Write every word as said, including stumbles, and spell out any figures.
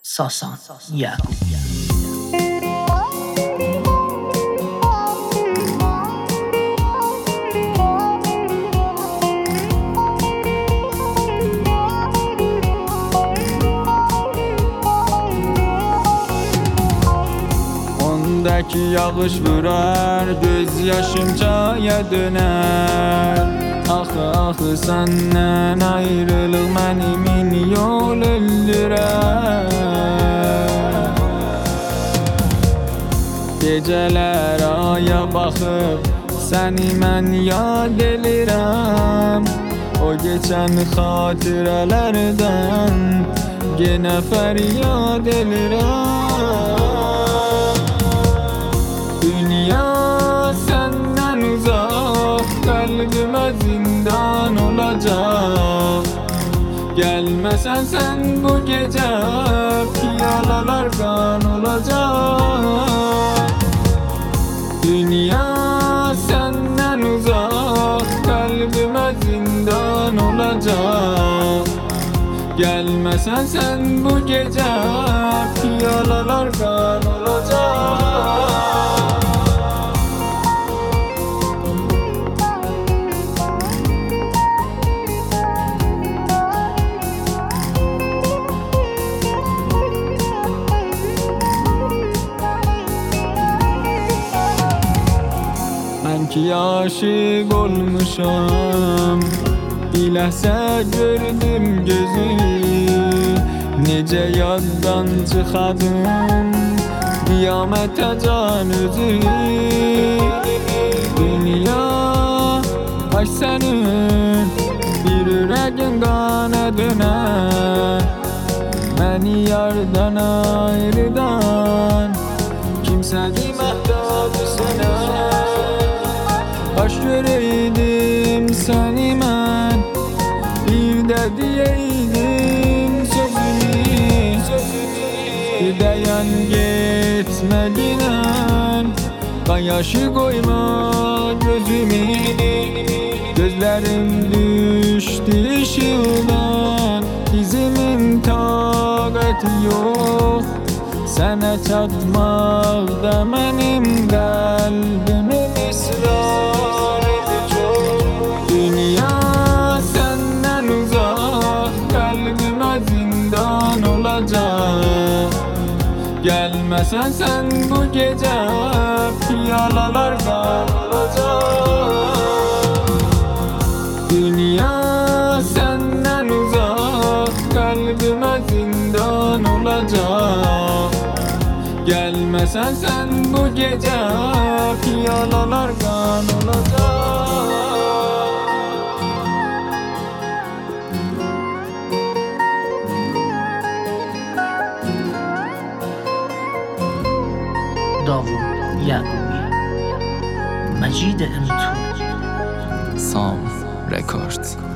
Sasan Yakup. Ondaki yağış vurar, göz yaşım çaya döner. Axı axı senden ayrılıq mənimin yol öldürər. Gecələr aya baxıb səni mən yad elirəm. O geçən xatirələrdən yenə fəryad elirəm. Dünya səndən uzaq, qəlbimə zindan olacaq. Gəlməsən sən bu gecə, piyalalar qan olacaq. Dünya səndən uzaq, qəlbimə zindan olacaq. Gəlməsən sən bu gecə, piyalalar qan olacaq. Mən ki aşık olmuşam, biləhsə gördüm gözü. Necə yaddan çıxadım qiyamətə can özü. Dünya baş sənin, bir ürəgin qana dönər. Məni yardan ayrıdan kimsədir məhdəbi sənə. Baş göreydim səni mən, bir də deyeydim sözümü. Bir dayan getmədinən, qayaşı qoyma gözümü. Gözlərim düşdü işıqdan, dizimin taqəti yox. Sənə çatmaqda mənim qəlbimin israrı çox. Dünya səndən uzaq, qəlbimə zindan olacaq. Gəlməsən sən bu gecə, piyalalar qan olacaq. Dünya səndən uzaq, qəlbimə zindan olacaq. Gəlməsən sən bu gecə, piyalalar qan olacaq. Davud Yakubi, Majid Emtu. Sam Records.